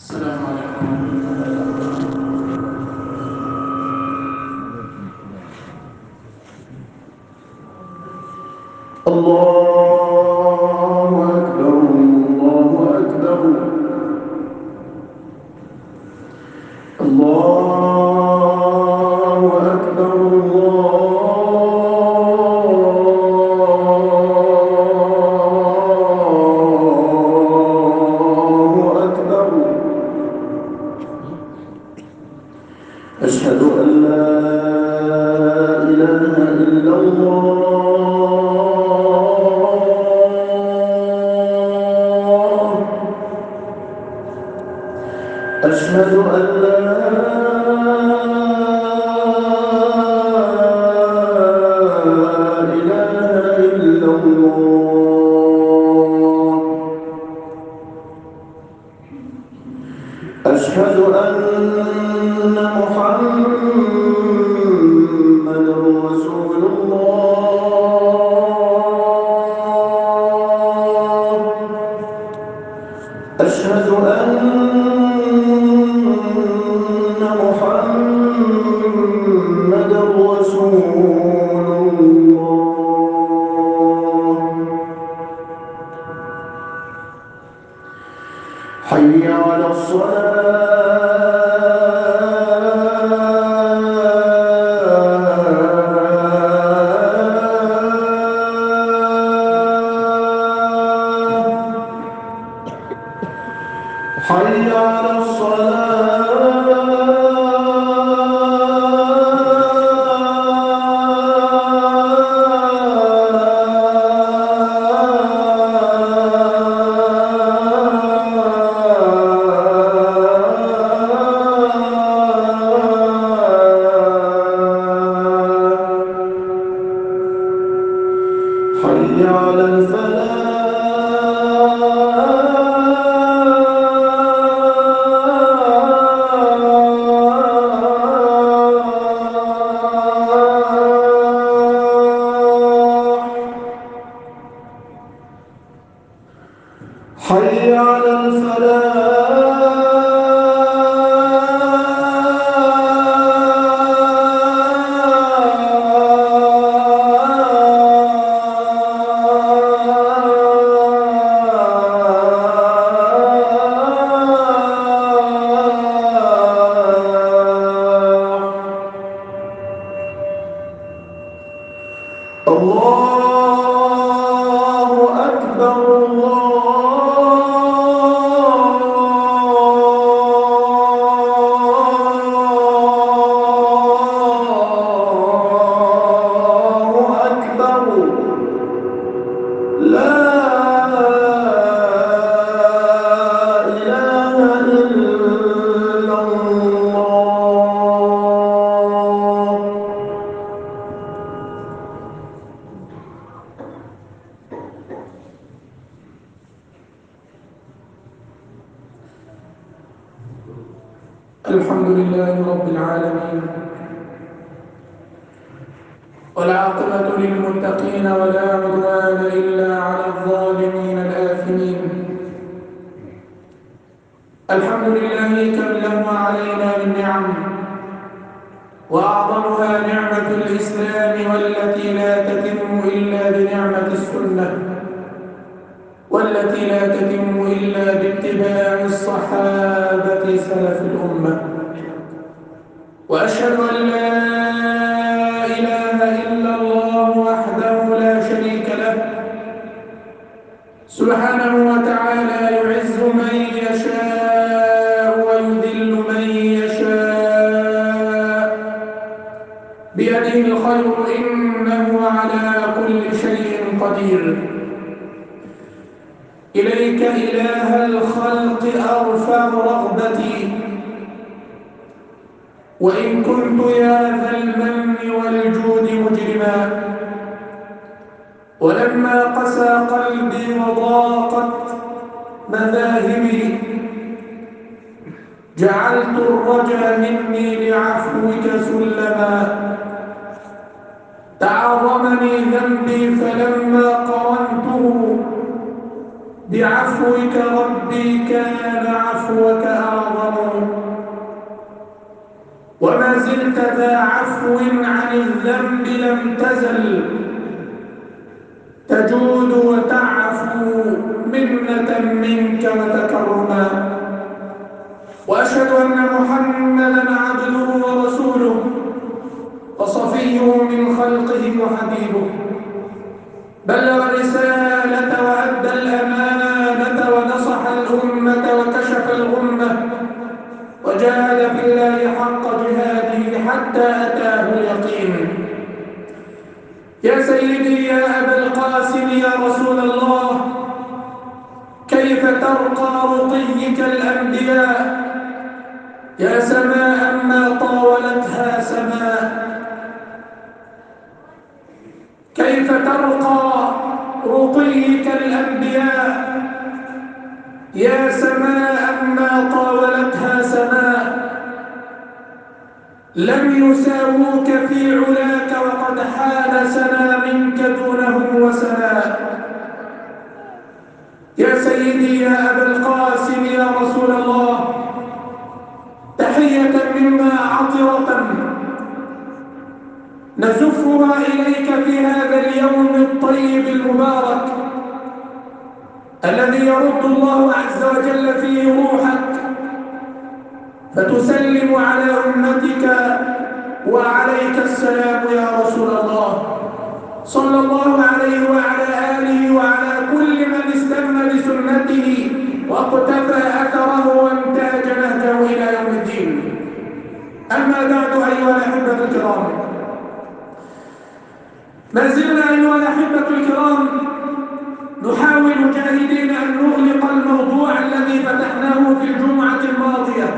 السلام عليكم ورحمة الله وبركاته. الله أكبر الله أكبر الله أكبر الله أكبر. أشهد أن لا إله إلا الله. أشهد أن لا إله إلا الله. أشهد أن محمدًا رسول الله. أشهد أن محمدًا رسول الله. حي على حي على حي على الفلاح. حي على الفلاح. الله أكبر الله أكبر. لا إله إلا الله. الحمد لله رب العالمين، والعاقبة للمتقين ولا عدوان إلا على الظالمين الآثمين. الحمد لله كم علينا من نعم، وأعظمها نعمة الإسلام، والتي لا تتم إلا بنعمة السنة، والتي لا تتم إلا باتباع الصحابة سلف الأمة. وأشهد أن لا إله إلا الله وحده لا شريك له، سبحانه وتعالى يعز من يشاء ويذل من يشاء بيده الخير، إنه على كل شيء قدير. إليك إله الخلق أرفع رغبتي، وإن كنت يا ذا المن والجود مجرما. ولما قسى قلبي وضاقت مذاهبي، جعلت الرجا مني لعفوك سلما. تعاظمني ذنبي فلما قرنته بعفوك ربي كان عفوك أعظم. أنت ذا عفو عن الذنب لم تزل تجود وتعفو منة منك وتكرما. وأشهد أن محمدًا عبده ورسوله وصفيه من خلقه وحبيبه، بلغ الرسالة وأدى الأمانة ونصح الأمة وكشف الغمة وجاهد في الله حق جهاده حتى أتاه اليقين. يا سيدي يا أبا القاسم يا رسول الله، كيف ترقى رقيك الأنبياء يا سماء ما طاولتها سماء؟ كيف ترقى رقيك الأنبياء يا سماء ما طاولتها سماء؟ لم يساووك في علاك وقد حال سنا منك دونهم وسناء. يا سيدي يا أبا القاسم يا رسول الله، تحية منا عطرة نزفها إليك في هذا اليوم الطيب المبارك الذي يرد الله عز وجل فيه روحك فتسلم على أمتك وعليك السلام يا رسول الله، صلى الله عليه وعلى آله وعلى كل من استنى بسنته واقتفى أثره وانتهج نهجه إلى يوم الدين. أما بعد أيها الأحبة الكرام، ما زلنا أيها الأحبة الكرام نحاول جاهدين أن نغلق الموضوع الذي فتحناه في الجمعة الماضية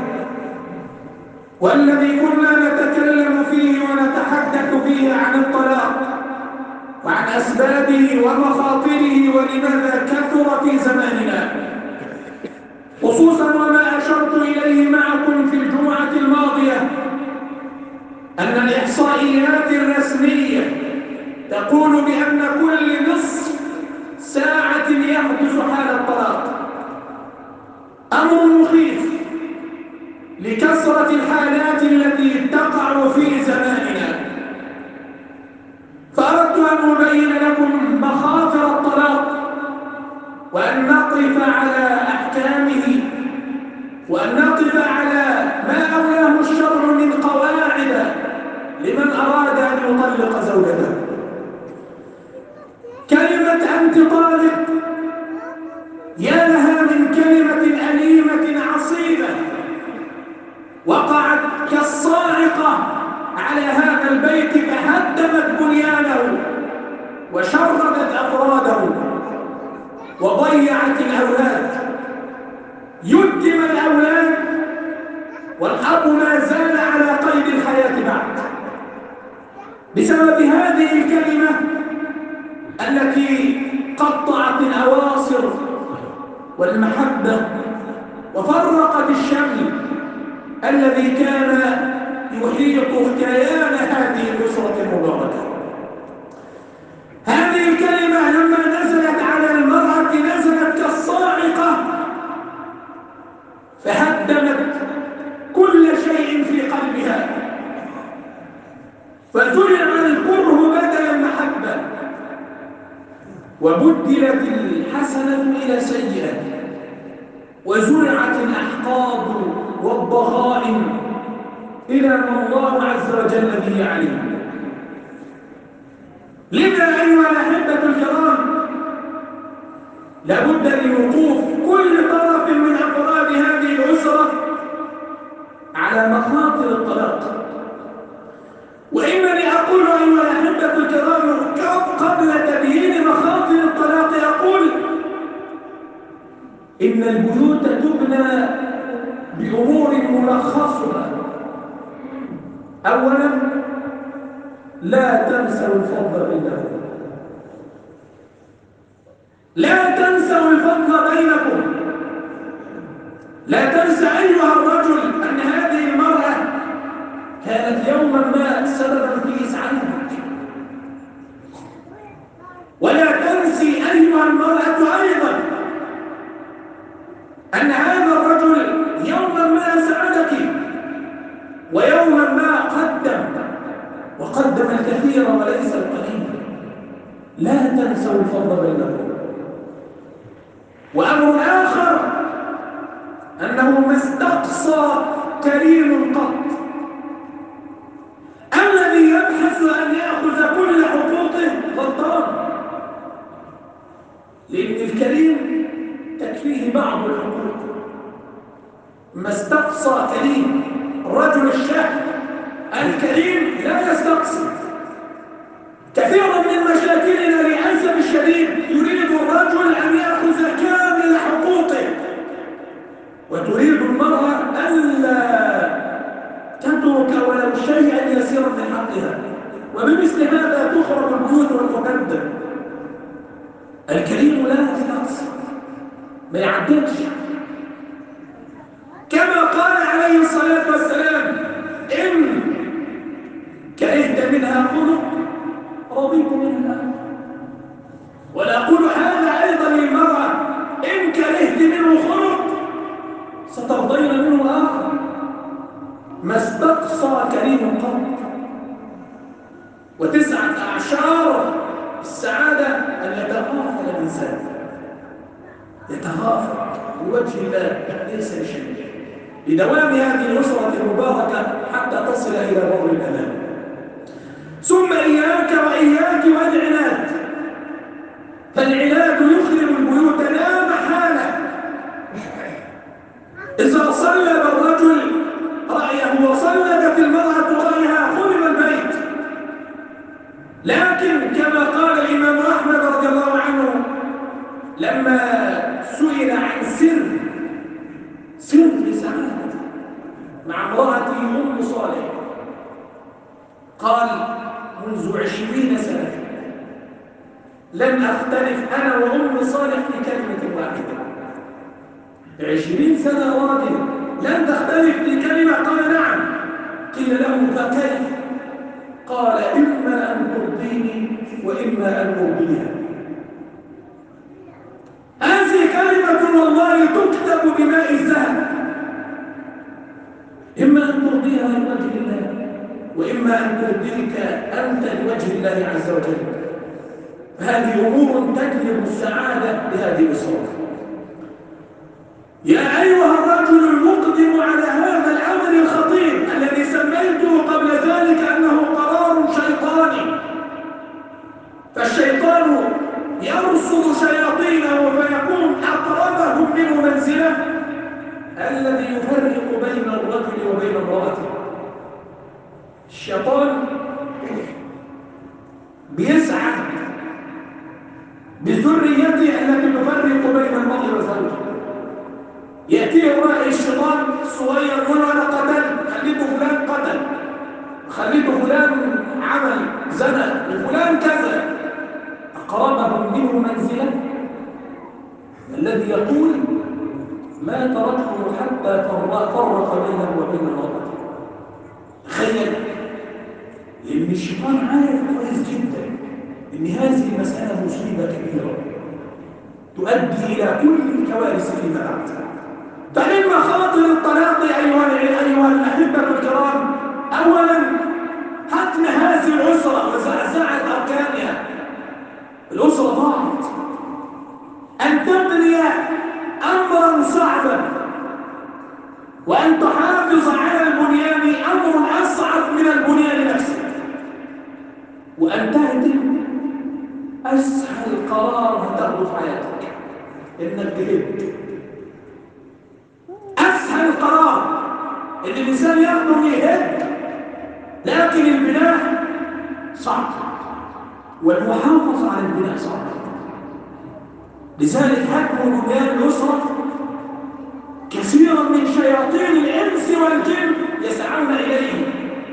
والذي كنا نتكلم فيه ونتحدث فيه عن الطلاق وعن أسبابه ومخاطره ولماذا كثر في زماننا، خصوصا وما أشرت إليه معكم في الجمعة الماضية أن الإحصائيات الرسمية تقول بأن كل نصف ساعة يحدث حال الطلاق، أمر مخيف لكثرة الحالات التي تقع في زماننا. فأردت أن أبين لكم مخاطر الطلاق وأن نقف على أحكامه وأن نقف على ما أولاه الشرع من قواعد لمن أراد أن يطلق زوجته. كلمة أنت طالق يا لها من كلمة أليمة عصيبة وقعت كالصاعقة على هذا البيت فهدمت بنيانه وشردت أفراده وضيعت الأولاد. يتم الأولاد والأب ما زال على قيد الحياة بعد بسبب هذه الكلمة التي قطعت الأواصر والمحبة وفرقت الشمل الذي كان يحيط كيان هذه الأسرة المباركة. هذه الكلمة لما نزلت على المرأة نزلت كالصاعقة فهدمت كل شيء في قلبها فزرع الكره بدل المحبة وبدلت الحسنة إلى سيئة وزرعت الأحقاد والضغائن إلى ما الله عز وجل به عليم. لذا أيها الأحبة الكرام لابد لوقوف كل طرف من أفراد هذه الأسرة على مخاطر الطلاق. وإنني أقول أيها الأحبة الكرام قبل تبيين مخاطر الطلاق أقول إن البيوت تبنى بأمور ملخصها. أولا لا تنسوا الفضل بينكم، لا تنسوا الفضل بينكم. لا تنسى أيها الرجل أن هذه المرأة كانت يوما ما سببا في إسعادك، ولا تنسي أيها المرأة أيضا أن هذا الرجل يوما ما أسعدك ويوما ما قدم قدم الكثير وليس القليل. لا تنسوا الفضل بينكم. وأمر آخر أنه ما استقصى كريم قط. الذي يبحث أن يأخذ كل حقوقه غلطان، لأن الكريم تكفيه بعض الحقوق. ما استقصى كريم، الرجل الشاكر الكريم لا يستقصي. كثيرا من مشاكلنا للأسف الشديد يريد الرجل أن يأخذ كامل حقوقه، وتريد المرأة ألا تترك ولو شيئا يسيرا من حقها، وبمثل هذا تخرب البيوت وتهدم. الكريم لا يستقصي، ما يعدلش. كما قال عليه الصلاة والسلام: إن كرهت منها خلق رضيت منها. ونقول هذا أيضا للمرأة: إن كرهت منه خلق سترضين منه آخر. ما استقصى كريم قط. وتسعة أعشار السعادة أن يتغافل الإنسان، يتغافل بوجه الله ليس لشيء، لدوام هذه الأسرة المباركة حتى تصل إلى بر الأمان. ثم إياك وإياك والعناد، فالعناد يخرب البيوت لا محالة. إذا صلب الرجل رأيه وصلبت المرأة رأيها خرب البيت. لكن كما قال الإمام أحمد رضي الله عنه لما سئل عن سر سعادة مع امرأته أم صالح، قال: منذ 20 سنة لم أختلف أنا وأم صالح في كلمة واحدة. 20 سنة راضية لن تختلف في كلمة. قال: نعم. قيل له: فكيف؟ قال: إما أن ترضيني وإما أن أرضيها. هذه كلمة والله تكتب بماء الذهب. إما أن ترضيها لوجه الله وإما أن ترضيك أنت لوجه الله عز وجل. هذه أمور تجلب السعادة لهذه الأسرة. يا أيها الرجل المقدم على هذا الأمر الخطير الذي سميته قبل ذلك أنه قرار شيطاني، فالشيطان يرصد شياطينه فيكون أقربهم منه منزلة، الذي يفرق بين الرجل وبين امرأته. الشيطان بيسعى بذريته التي تفرق بين المرء وزوجه. يأتيه رأي الشيطان الصغير يقول: أنا قتل، خليته فلان قتل، خليته فلان عمل زنا، وفلان كذا. أقربهم منه منزلة الذي يقول: ما تركته حتى فرق بينه وبين امرأته. تخيل، لأن الشيطان عارف كويس جدا أن هذه المسألة مصيبة كبيرة تؤدي إلى كل الكوارث فيما بعد. فمن مخاطر الطلاق أيها الأحبة الكرام: أولا حتم هذه الأسرة وزعزعة أركانها. الأسرة ضاعت. أن تبني أمرا صعبا وأن تحافظ على البنيان أمر أصعب من البنيان نفسه. وأن تهدم أسهل قرار هتاخده في حياتك إنك تهد. أسهل قرار إن الإنسان ياخده يهد، لكن البناء صعب والمحافظة على البناء صعب. لذلك حكم بنيان الأسرة كثيرا من شياطين الإنس والجن يسعون إليه،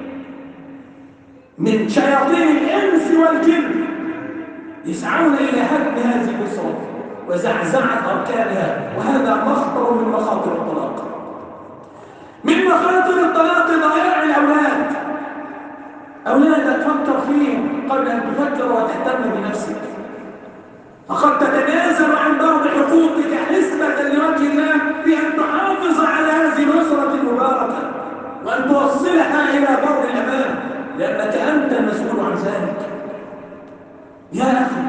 من شياطين الإنس والجن يسعون إلى هدم هذه الأسرة وزعزعة أركانها، وهذا مخطر من مخاطر الطلاق. من مخاطر الطلاق ضياع الأولاد. أولادك فكر فيهم قبل أن تفكر وتهتم بنفسك، فقد تتنازل عن بعض حقوقك حسبة لوجه الله في أن تحافظ على هذه الأسرة المباركة وأن توصلها إلى بر الأمان، لأنك أنت مسؤول ذلك. يا أخي،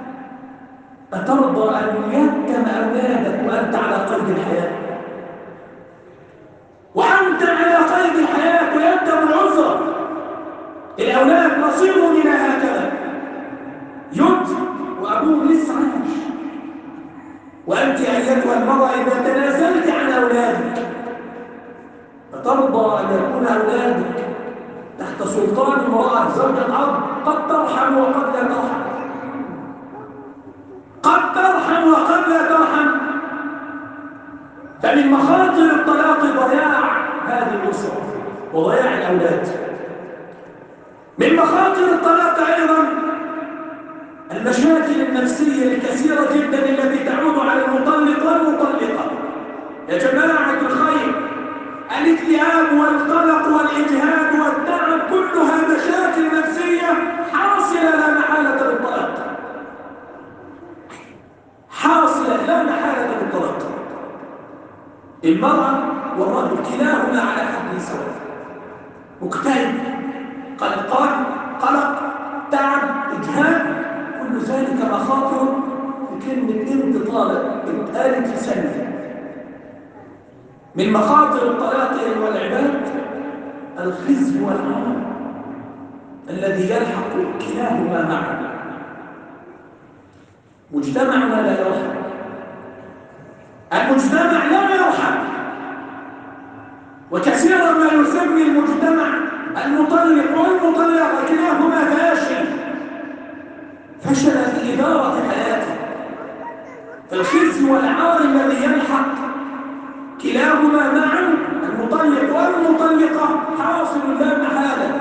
أترضى أن يتم أولادك وأنت على قيد الحياة؟ وأنت على قيد الحياة ويتم العذر. الأولاد نصيبهم إلى هكذا، يتم وأبوه لسه عايش، وأنت أيتها المرأة إذا تنازلت عن أولادك أترضى أن يكون أولادك تحت سلطان امرأة زوجة الأب قد ترحم وقد لا ترحم، قد ترحم وقد لا ترحم؟ فمن مخاطر الطلاق ضياع هذه الأسرة وضياع الأولاد. من مخاطر الطلاق أيضا المشاكل النفسية الكثيرة جدا التي تعود على المطلق والمطلقة. يا جماعة الخير، الاكتئاب والقلق والإجهاد والتعب كلها مشاكل نفسية حاصلة لا محالة بالطلاق، حاصلة لا محالة بالطلاق. المرأة والرجل كلاهما على حد سواء، مكتئب، قلقان، قلق، تعب، إجهاد، كل ذلك مخاطر بكلمة انت طالب اتقالت في ثانية. من مخاطر الطلاق والعباد الخزي والعار الذي يلحق كلاهما معا. مجتمعنا لا يرحم، المجتمع لا يرحم، وكثيرا ما يسمي المجتمع المطلق والمطلقة كلاهما فاشل، فشل في إدارة حياته. فالخزي والعار الذي يلحق كلاهما معا المطلق والمطلقة حاصل لا محالة.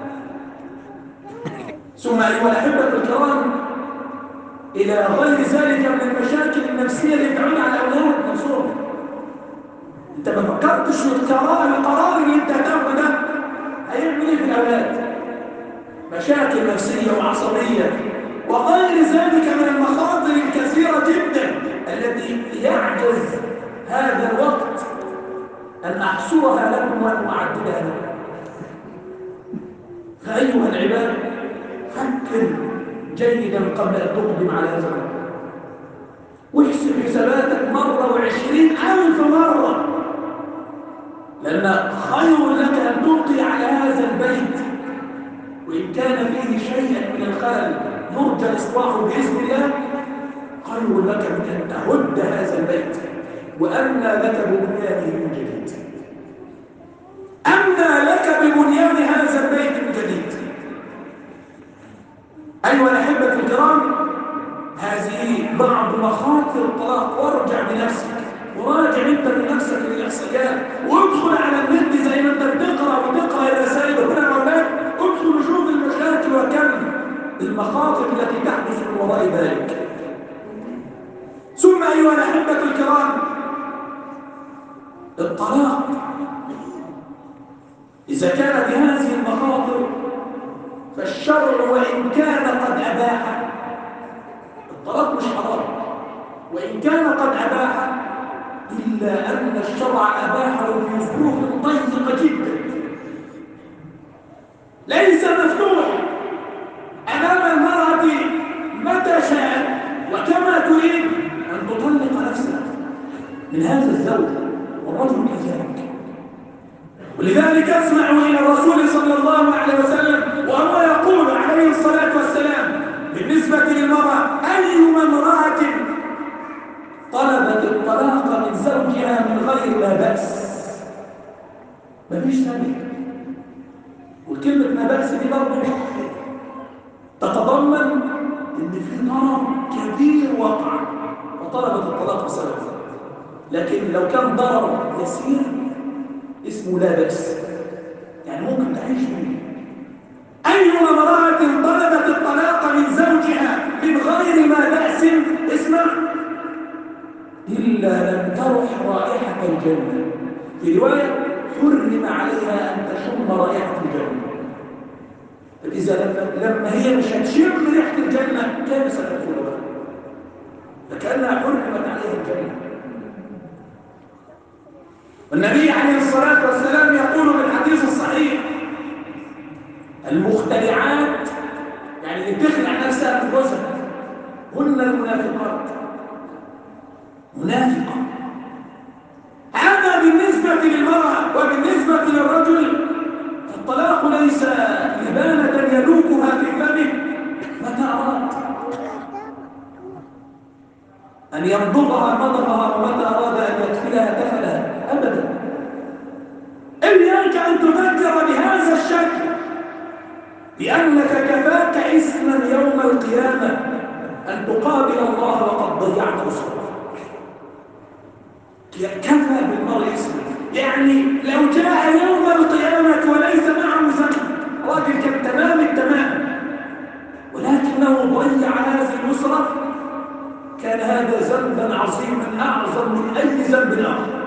ثم أيها الأحبة الكرام، إلى غير ذلك من المشاكل النفسية اللي تعود على الأولاد منصور. أنت ما فكرتش في القرار اللي أنت هتاخده ده هيعمل إيه في الأولاد؟ مشاكل نفسية وعصبية وغير ذلك من المخاطر الكثيرة جدا التي يعجز هذا الوقت أن أحصرها لكم وأن أعددها لكم. فأيها العباد، فكر جيدا قبل أن تقدم على هذا الأمر، واحسب حساباتك مرة و20,000 مرة، لأن خير لك أن تلقي على هذا البيت وإن كان فيه شيئا من الخلل يرجى إصلاحه بإذن الله، خير لك من أن تهد هذا البيت وأنى لك ببنيانه من جديد، أنى لك ببنيان هذا البيت من جديد. أيها الأحبة الكرام، هذه بعض مخاطر الطلاق. وارجع بنفسك وراجع انت بنفسك للإحصائيات، وادخل على النت زي ما انت بتقرا الرسائل هنا مولاك، ادخل وشوف المشاكل وكم المخاطر التي تحدث من وراء ذلك. ثم أيها الأحبة الكرام، الطلاق إذا كان بهذه المخاطر فالشرع وإن كان قد أباح الطلاق، مش حرام، وإن كان قد أباح، إلا أن الشرع أباحه في ظروف ضيقة جدا، ليس مفتوح أمام المرأة متى شاءت وكما تريد أن تطلق نفسها من هذا الزوج، والرجل كذلك. ولذلك اسمعوا إلى الرسول صلى الله عليه وسلم وهو يقول عليه الصلاة والسلام بالنسبة للمرأة: أيما امرأة طلبت الطلاق من زوجها من غير لا بأس، مفيش سبب. والكلمة ما بأس دي برضه تتضمن إن في ضرر كبير وقع وطلبت الطلاق بسببه، لكن لو كان ضرر يسير اسمه لا بأس، يعني ممكن تعيش منه. أيما امرأة طلبت الطلاق من زوجها من غير ما بأس، اسمع، إلا لم ترح رائحة الجنة. في رواية: حرم عليها أن تشم رائحة الجنة. فإذا لما هي مش هتشم ريحة الجنة كيف ستدخلها؟ فكأنها حرمت عليها الجنة. والنبي عليه الصلاة والسلام يقول في الحديث الصحيح: المخترعات بتخلع نفسها في جوزها هن المنافقات. منافقة. هذا بالنسبة للمرأة، وبالنسبة للرجل الطلاق ليس لبانة يلوكها في فمه متى أراد، أن يمضغها مضغها ومتى أراد أن يدخلها دخلها أبدا. إياك أن تفكر بهذا الشكل، لأنك كفاك إثما يوم القيامة أن تقابل الله وقد ضيعت أسرتك. كفى بالمرء إثما، يعني لو جاء يوم القيامة وليس معه ذنب، راجل كان تمام التمام ولكنه ضيع هذه الأسرة، كان هذا ذنبا عظيما أعظم من أي ذنب آخر.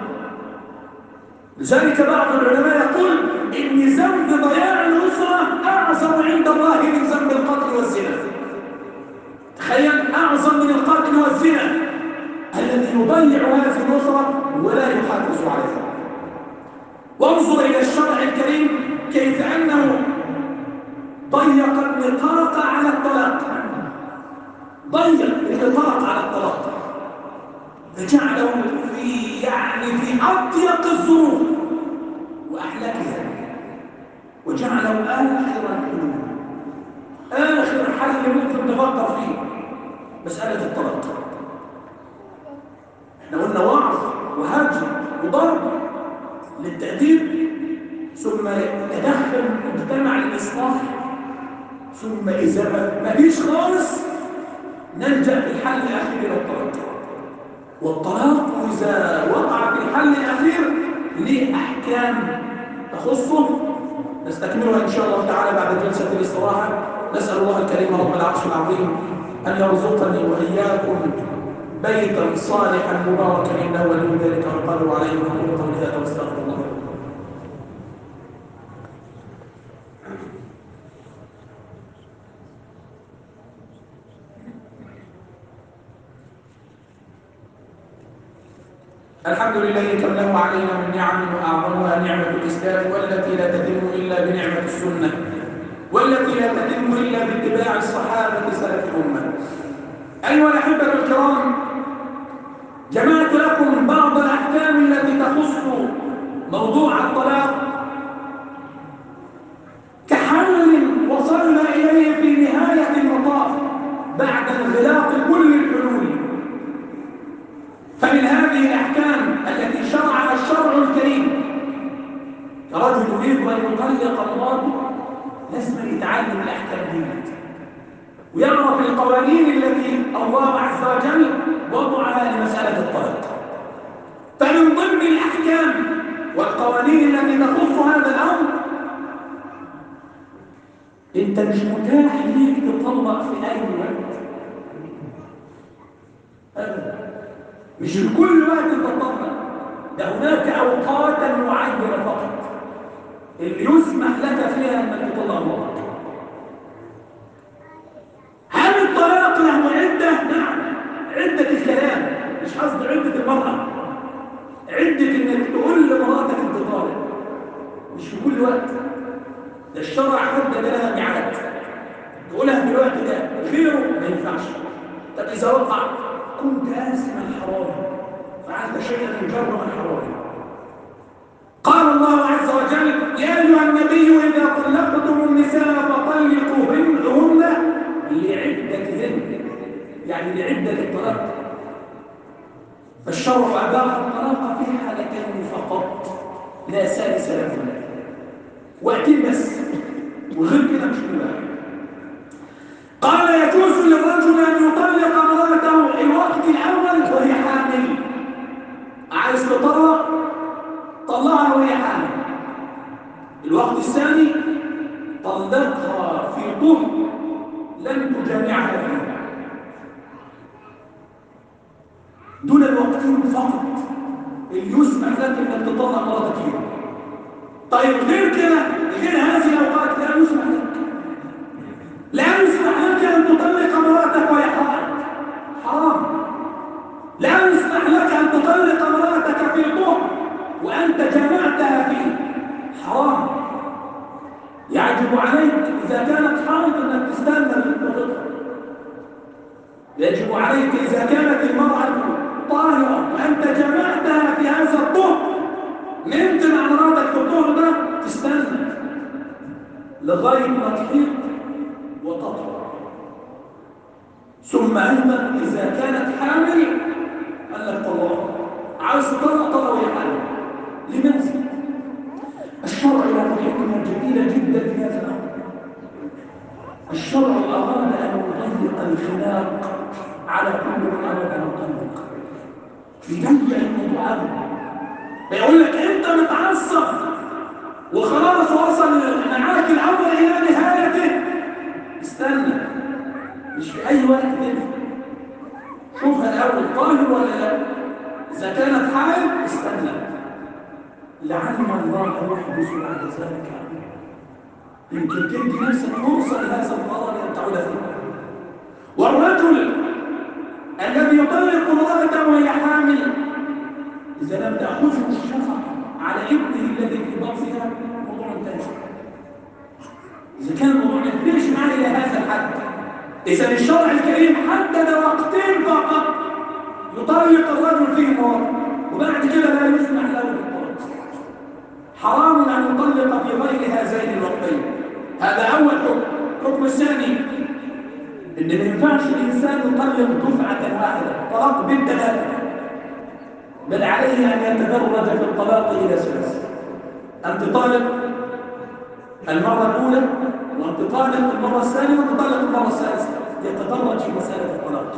لذلك بعض العلماء يقول إن ذنب ضياع الأسرة أعظم عند الله من ذنب القتل والزنا. تخيل، أعظم من القتل والزنا الذي يضيع هذه الأسرة ولا يحافظ عليها. وانظر إلى الشرع الكريم كيف أنه ضيق النطاق على الطلاق، ضيق النطاق على الطلاق، فجعله في أضيق الظروف وأحلكها، وجعله آخر الحلول، آخر حل ممكن تفكر فيه مسألة الطلاق. احنا قلنا وعظ وهجر وضرب للتأديب، ثم تدخل المجتمع للإصلاح، ثم إذا ما فيش خالص نلجأ في الحل الأخير إلى الطلاق. والطلاق إذا وقع في الحل الأخير ليه أحكام تخصه نستكملها إن شاء الله تعالى بعد جلسة الاستراحة. نسأل الله الكريم رب العرش العظيم أن يرزقني وإياكم بيتا صالحا مباركا إنه ولي ذلك والقادر عليه. وأقول قولي هذا واستغفر الله. الحمد لله كمله علينا من نعم، وأعظمها نعمة الإسلام، والتي لا تتم إلا بنعمة السنة، والتي لا تتم إلا باتباع الصحابة سلف الأمة. أيها الأحبة الكرام، جمعت لكم بعض الأحكام التي تخص موضوع الطلاق كحل وصلنا إليه في نهاية المطاف بعد انغلاق كل الحلول. فمن هذه الأحكام التي شرعها الشرع الكريم، رجل يريد أن يطلق امرأته لازم يتعلم الأحكام دي ويعرف القوانين التي الله عز وجل وضعها لمسألة الطلاق. فمن ضمن الأحكام والقوانين التي تخص هذا الأمر، أنت مش متاح ليك تطلق في أي وقت أبدا، مش في كل وقت تطلق، ده هناك أوقاتا معينة فقط اللي يسمح لك فيها أنك تطلق امرأتك. هل الطلاق له عدة؟ نعم، عدة الكلام، مش قصد عدة المرأة، عدة انك تقول لمراتك انت طالق، مش في كل وقت، ده الشرع حدد لها ميعاد تقولها في الوقت ده، غيره ما ينفعش. طب اذا وقع كنت آثما حراما فعلت شيئا مجرما حراما. قال الله عز وجل: يا ايها النبي اذا طلقتم النساء فطلقوهن لعدتهن، يعني لعدة الطلاق. فالشرع أباح الطلاق في حالتين فقط لا ثالث لهما، وقتين بس، وغير كده مش مباح. قال: يجوز للرجل أن يطلق امرأته الوقت الأول وهي حامل، عايز تطلق طلقها وهي حامل. الوقت الثاني طلقها في طهر لم تجامعها فيه، دون الوقتين فقط اللي يسمح لك انك تطلق مراتك فيها. طيب غير كده، غير هذه الاوقات لا يسمح لك، لا يسمح لك ان تطلق مراتك وهي حائض، حرام. لا يسمح لك ان تطلق مراتك في طهر وانت جامعتها فيه، حرام. يجب عليك اذا كانت حائض انك تستنى تطهر. يجب عليك إذا كانت المرأة طاهرة وأنت جمعتها في هذا الطهر، نمت مع مراتك في الطهر ده، تستنى لغاية ما تحيض وتطهر. ثم أيضا إذا كانت حامل قال لك طلاق، عايز تطلق طلق وهي حامل. لماذا؟ الشرع له حكمة جميلة جدا في هذا الأمر. الشرع أراد أن يضيق الخلاق على كل من أراد أن يطلق، يضيق الموضوع هذا. بيقول لك أنت متعصب وخلاص وصل معاك الأمر إلى نهايته، استنى، مش في أي وقت تنفع. شوفها الأول طاهر ولا لا. إذا كانت حامل استنى، لعل الله يحدث بعد ذلك، يمكن تدي نفسك فرصة لهذا القرار أن تعود فيه. والرجل الذي يطلق امرأته وهي حامل إذا لم تأخذه الشفقة على ابنه الذي في بطنها، موضوع انتهى. إذا كان الموضوع ما ينتهيش معي إلى هذا الحد، إذا الشرع الكريم حدد وقتين فقط يطلق الرجل فيه مرة، وبعد كده لا يسمح له بالطلاق. حرام أن يطلق في غير هذين الوقتين. هذا أول حكم. الحكم الثاني إن ما ينفعش الإنسان يطلق دفعة واحدة، طلاق بالثلاثة، بل عليه أن يتدرج في الطلاق إلى ثلاث. أن تطالق المرة الأولى، وأن تطالق المرة الثانية، وأن تطالق المرة الثالثة، يتدرج في مسألة الطلاق.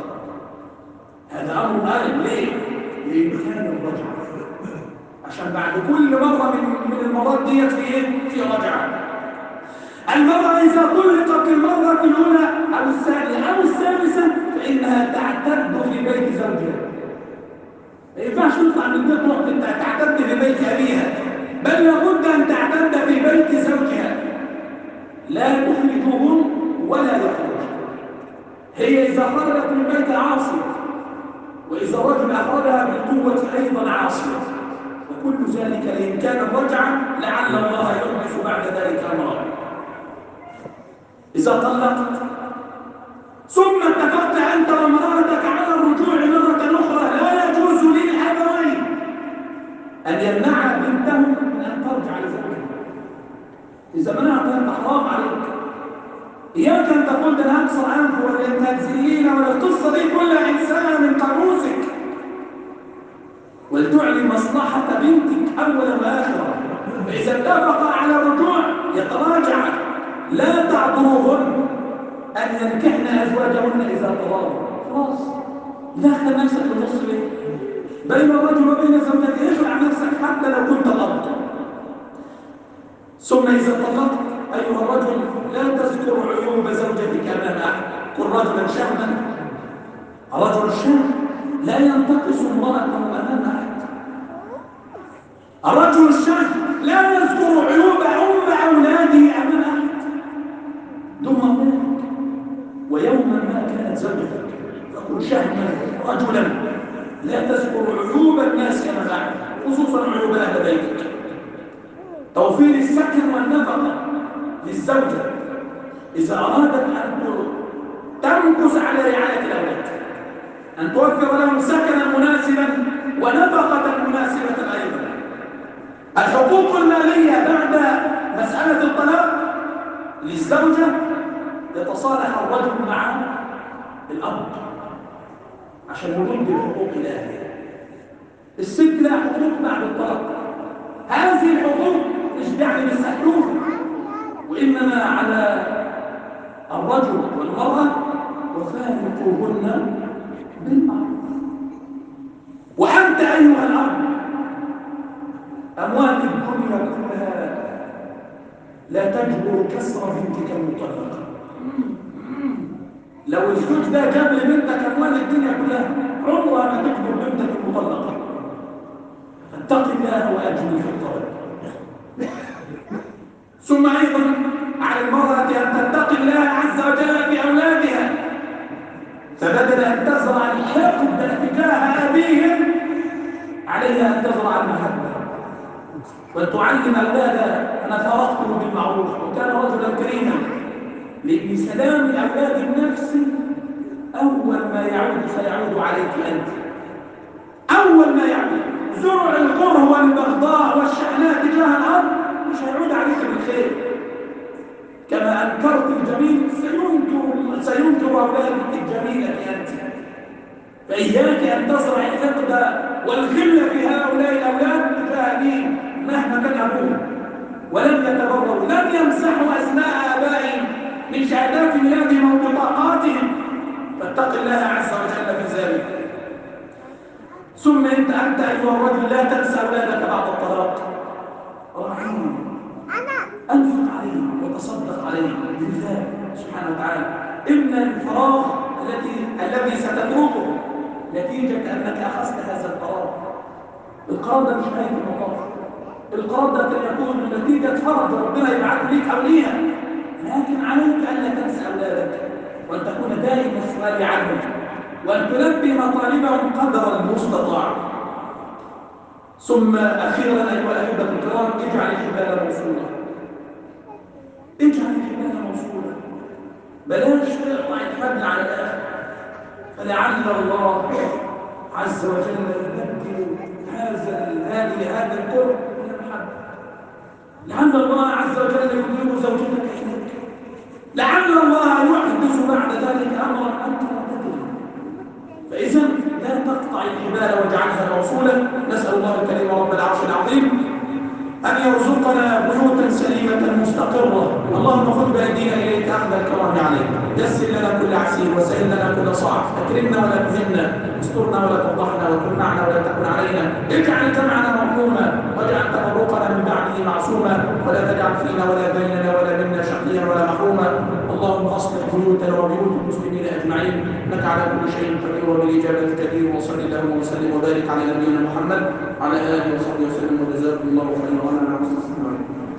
هذا أمر غالب. ليه؟ لإمكان الرجعة، عشان بعد كل مرة من المرات ديت في رجعة. المرأة إذا طلقت المرة الأولى أو الثانية أو الثالثة فإنها تعتد في بيت زوجها. ما ينفعش تطلع من بيت تروح تعتد في بيت أبيها، بل لابد أن تعتد في بيت زوجها، لا تخرجهم ولا يخرج. هي إذا خرجت من بيت عاصية، وإذا الرجل أخرجها بالقوة أيضا عاصية، وكل ذلك لإمكان الرجعة لعل الله يحدث بعد ذلك أمرا. إذا طلقت ثم اتفقت أنت وامرأتك على الرجوع مرة أخرى، لا يجوز للأبوين أن يمنع بنتهم من أن ترجع لزوجها. إذا منعت أنت حرام عليك. إياك أن تقول ده أنا هكسر أنف ولا أنت هتذلينا ولا القصة دي كلها إنسانة من قاموسك، ولتعلي مصلحة بنتك أولا وآخرا. فإذا اتفق على الرجوع يتراجع، لا تعذروهن أن ينكحن أزواجهن إذا تراضوا. خلاص، دخل نفسك في النص ليه؟ بين الرجل وبين زوجته، اخلع نفسك حتى لو كنت الأب. ثم إذا طلقت أيها الرجل لا تذكر عيوب زوجتك أمام أحد. كن رجلا شهما. الرجل الشهم لا ينتقص امرأته أمام أحد. الرجل الشهم لا يذكر عيوب أولاده أمام أحد. ثم ذلك ويوما ما كانت زوجتك فكن شهما رجلا لا تذكر عيوب الناس أمام أحد، خصوصا عيوب أهل بيتك. توفير السكن والنفقة للزوجة إذا أرادت أن تمكث على رعاية الأولاد، أن توفر لهم سكنا مناسبا ونفقة مناسبة أيضا. الحقوق المالية بعد مسألة الطلاق للزوجة يتصالح الرجل مع الأب عشان يرد الحقوق لأهلها. الست لها حقوق بعد الطلاق، هذه الحقوق مش داعي للسحلوف، وإنما على الرجل والمرأة وفارقوهن بالمعروف. وأنت أيها الأب أموال الدنيا كلها لا تجبر كسر بنتك المطلقة. لو الزوج ده جاب لبنتك أموال الدنيا كلها عمرها ما تجبر بنتك المطلقة. فاتق الله وأجل في الطلب. ثم أيضا على المرأة أن تتقي الله عز وجل في أولادها، فبدل أن تزرع الحقد تجاه أبيهم عليها أن تزرع المحبة وتعلم أولادها أنا فارقته بالمعروف وكان رجلا كريما لأن سلام الأولاد النفسي أول ما يعود سيعود عليك أنت. أول ما يعود زرع الكره والبغضاء والشحناء تجاه الأرض مش هيعود عليك بالخير. كما أنكرت الجميل سينكر أولادك الجميل أنت. فإياك أن تزرع الحقد والغل في هؤلاء الأولاد تجاه دين مهما كان أبوهم، ولم يتبرروا، لم يمسحوا أسماء آبائهم من شهادات ميلادهم وبطاقاتهم. فاتق الله عز وجل في ذلك. ثم أنت أيها الرجل لا تنسى أولادك بعد الطلاق. راعيهم، أنفق عليهم وتصدق عليهم بالله سبحانه وتعالى. إن الفراغ الذي ستتركه نتيجة أنك أخذت هذا القرار. القرار ده مش نهاية المطاف. القرار ده قد يكون نتيجة فرج ربنا يبعث ليك أو ليها، لكن عليك أن لا تنسى أولادك وأن تكون دائما السؤال عنهم وأن تلبي مطالبهم قدر المستطاع. ثم أخيرا أيها الأحبة الكرام اجعل الحبال موصولة. اجعل الحبال موصولة، بلاش تقطع الحبل على الآخر. فلعل الله عز وجل يبدل هذا القرب من الحبل. لعل الله عز وجل يدير زوجتك إليك. لعل الله يحدث بعد ذلك أمرا أنت لا تدري. فإذا لا تقطع الحبال واجعلها موصولة. نسأل الله الكريم رب العرش العظيم أن يرزقنا بيوتا سليمة مستقرة. اللهم خذ بأيدينا إليك أخذ الكرام عليك. يسر لنا كل عسير وسهل لنا كل صعب. أكرمنا ولا تهنا، استرنا ولا تفضحنا، وكن معنا ولا تكن علينا. اجعل جمعنا مرحوما واجعل تفرقنا من بعده معصوما، ولا تجعل فينا ولا بيننا ولا منا شقيا ولا محروما. اللهم أصلح بيوتنا وبيوت المسلمين أجمعين، إنك على كل شيء قدير وبالإجابة كثير. وصل اللهم وسلم وبارك على نبينا محمد وعلى آله وصحبه وسلم، وجزاكم الله خيرا.